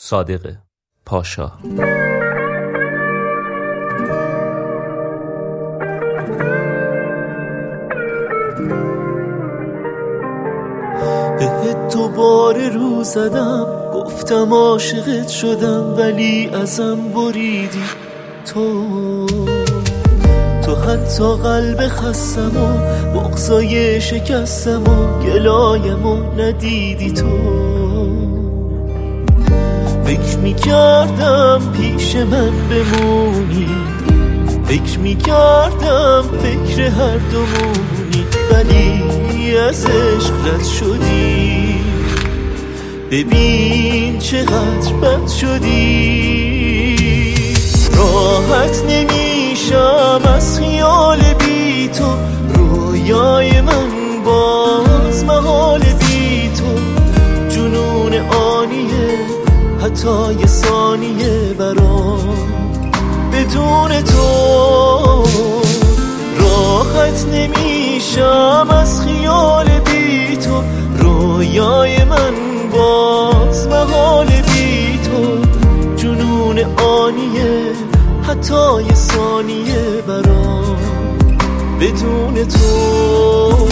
صادق پاشا. بهت دوباره رو زدم، گفتم عاشقت شدم، ولی ازم بریدی تو حتی قلب خستم و بغضای شکستم و گلایم و ندیدی تو. فکر میکردم پیش من بمونی، فکر میکردم فکر هر دومونی، ولی از عشق رد شدی. ببین چقدر بد شدی. راحت نمیشم از خیال بی تو، رویای من باز محال بی تو. جنون آنیه حتی یه ثانیه برام بدون تو. راحت نمیشم از خیال بی تو، رویای من باز محال بی تو. جنون آنیه حتی یه ثانیه برام بدون تو.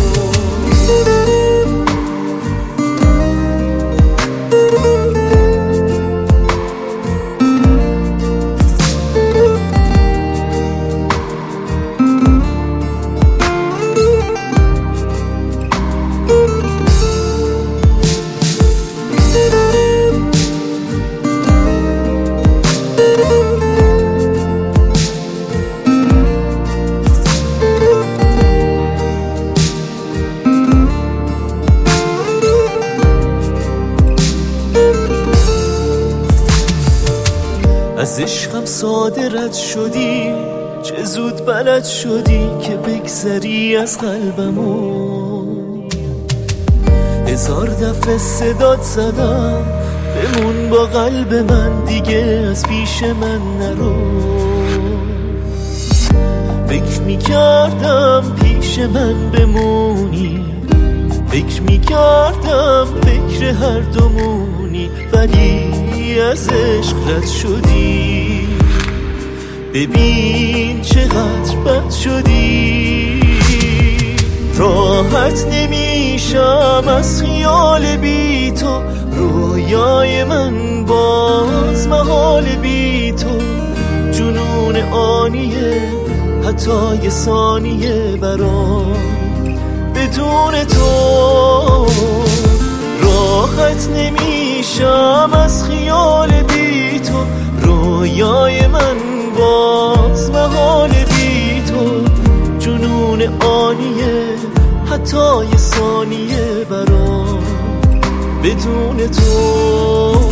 از عشقم ساده رد شدی، چه زود بلد شدی که بگذری از قلبمو. 1000 دفعه صدات زدم بمون با قلب من، دیگه از پیش من نرو. فکر میکردم پیش من بمونی، فکر میکردم فکر هر دومونی، ولی از عشق رد شدی. ببین چقدر بد شدی. راحت نمیشم از خیال بی تو، رویای من باز محال بی تو. جنون آنیه حتی یه ثانیه برام بدون تو. راحت نمیشم از خیال بی تو، رویای من باز محال بی تو. جنون آنیه حتی یه ثانیه برام بدون تو.